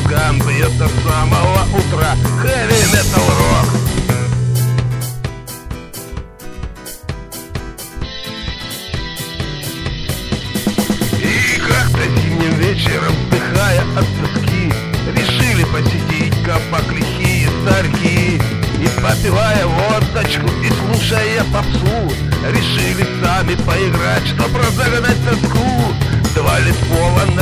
мозгам бьет до самого утра heavy metal rock. И как-то зимним вечером, вздыхая от тоски, решили посидеть кабак лихие старики. И попивая водочку и слушая попсу, решили сами поиграть, чтоб разогнать тоску. 2 литпола